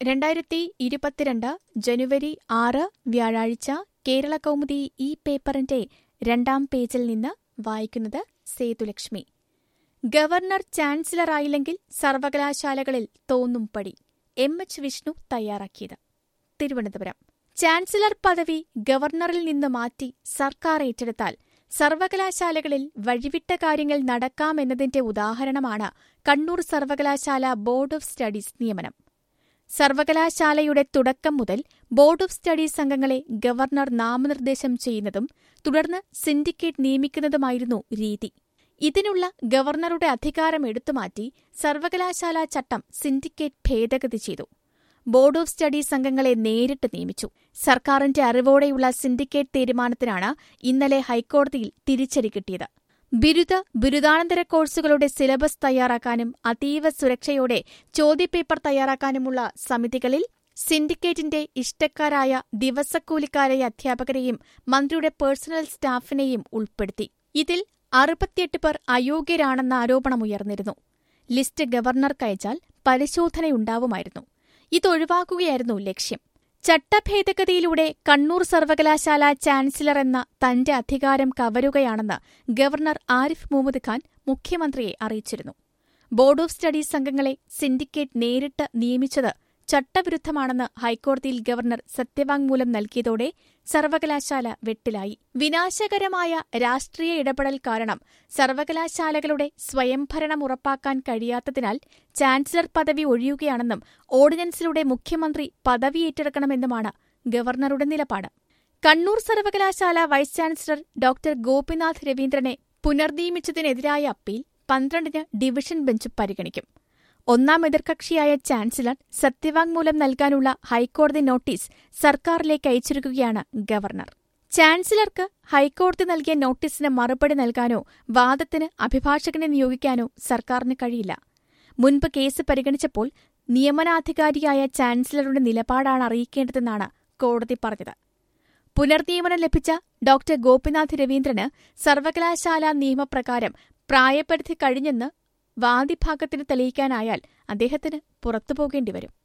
2022 ജനുവരി 6 വ്യാഴാഴ്ച കേരളകൗമുദി ഈ പേപ്പറിന്റെ 2-ാം പേജിൽ നിന്ന് വായിക്കുന്നത് സേതുലക്ഷ്മി. ഗവർണർ ചാൻസലറായില്ലെങ്കിൽ സർവകലാശാലകളിൽ തോന്നും പടി. എം.എച്ച്. വിഷ്ണു തയ്യാറാക്കിയത്. തിരുവനന്തപുരം. ചാൻസലർ പദവി ഗവർണറിൽ നിന്ന് മാറ്റി സർക്കാർ ഏറ്റെടുത്താൽ സർവകലാശാലകളിൽ വഴിവിട്ട കാര്യങ്ങൾ നടക്കാമെന്നതിന്റെ ഉദാഹരണമാണ് കണ്ണൂർ സർവകലാശാല ബോർഡ് ഓഫ് സ്റ്റഡീസ് നിയമനം. സർവകലാശാലയുടെ തുടക്കം മുതൽ ബോർഡ് ഓഫ് സ്റ്റഡീസ് അംഗങ്ങളെ ഗവർണർ നാമനിർദ്ദേശം ചെയ്യുന്നതും തുടർന്ന് സിൻഡിക്കേറ്റ് നിയമിക്കുന്നതുമായിരുന്നു രീതി. ഇതിനുള്ള ഗവർണറുടെ അധികാരം എടുത്തുമാറ്റി സർവകലാശാല ചട്ടം സിൻഡിക്കേറ്റ് ഭേദഗതി ചെയ്തു. ബോർഡ് ഓഫ് സ്റ്റഡീസ് അംഗങ്ങളെ നേരിട്ട് നിയമിച്ചു. സർക്കാരിന്റെ അറിവോടെയുള്ള സിൻഡിക്കേറ്റ് തീരുമാനത്തിനാണ് ഇന്നലെ ഹൈക്കോടതിയിൽ തിരിച്ചടി കിട്ടിയത്. ബിരുദാനന്തര കോഴ്സുകളുടെ സിലബസ് തയ്യാറാക്കാനും അതീവ സുരക്ഷയോടെ ചോദ്യപേപ്പർ തയ്യാറാക്കാനുമുള്ള സമിതികളിൽ സിൻഡിക്കേറ്റിന്റെ ഇഷ്ടക്കാരായ ദിവസക്കൂലിക്കാരായ അധ്യാപകരെയും മന്ത്രിയുടെ പേഴ്സണൽ സ്റ്റാഫിനെയും ഉൾപ്പെടുത്തി. ഇതിൽ 68 പേർ അയോഗ്യരാണെന്ന ആരോപണമുയർന്നിരുന്നു. ലിസ്റ്റ് ഗവർണർക്കയച്ചാൽ പരിശോധനയുണ്ടാവുമായിരുന്നു. ഇതൊഴിവാക്കുകയായിരുന്നു ലക്ഷ്യം. ചട്ടഭേദഗതിയിലൂടെ കണ്ണൂർ സർവകലാശാല ചാൻസലർ എന്ന തന്റെ അധികാരം കവരുകയാണെന്ന് ഗവർണർ ആരിഫ് മുഹമ്മദ് ഖാൻ മുഖ്യമന്ത്രിയെ അറിയിച്ചിരുന്നു. ബോർഡ് ഓഫ് സ്റ്റഡീസ് അംഗങ്ങളെ സിൻഡിക്കേറ്റ് നേരിട്ട് നിയമിച്ചത് ചട്ടവിരുദ്ധമാണെന്ന് ഹൈക്കോടതിയിൽ ഗവർണർ സത്യവാങ്മൂലം നൽകിയതോടെ സർവകലാശാല വെട്ടിലായി. വിനാശകരമായ രാഷ്ട്രീയ ഇടപെടൽ കാരണം സർവകലാശാലകളുടെ സ്വയംഭരണം ഉറപ്പാക്കാൻ കഴിയാത്തതിനാൽ ചാൻസലർ പദവി ഒഴിയുകയാണെന്നും ഓർഡിനൻസിലൂടെ മുഖ്യമന്ത്രി പദവി ഏറ്റെടുക്കണമെന്നുമാണ് ഗവർണറുടെ നിലപാട്. കണ്ണൂർ സർവകലാശാല വൈസ് ചാൻസലർ ഡോക്ടർ ഗോപിനാഥ് രവീന്ദ്രനെ പുനർനിയമിച്ചതിനെതിരായ അപ്പീൽ 12-ന് ഡിവിഷൻ ബെഞ്ച് പരിഗണിക്കും. ഒന്നാം എതിർകക്ഷിയായ ചാൻസലർ സത്യവാങ്മൂലം നൽകാനുള്ള ഹൈക്കോടതി നോട്ടീസ് സർക്കാരിലേക്ക് അയച്ചിരിക്കുകയാണ് ഗവർണർ. ചാൻസലർക്ക് ഹൈക്കോടതി നൽകിയ നോട്ടീസിന് മറുപടി നൽകാനോ വാദത്തിന് അഭിഭാഷകനെ നിയോഗിക്കാനോ സർക്കാരിന് കഴിയില്ല. മുൻപ് കേസ് പരിഗണിച്ചപ്പോൾ നിയമനാധികാരിയായ ചാൻസലറുടെ നിലപാടാണ് അറിയിക്കേണ്ടതെന്നാണ് കോടതി പറഞ്ഞത്. പുനർനിയമനം ലഭിച്ച ഡോക്ടർ ഗോപിനാഥ് രവീന്ദ്രന് സർവകലാശാല നിയമപ്രകാരം പ്രായപരിധി കഴിഞ്ഞെന്ന് വാദിഭാഗത്തിന് തെളിയിക്കാനായാൽ അദ്ദേഹത്തിന് പുറത്തുപോകേണ്ടിവരും.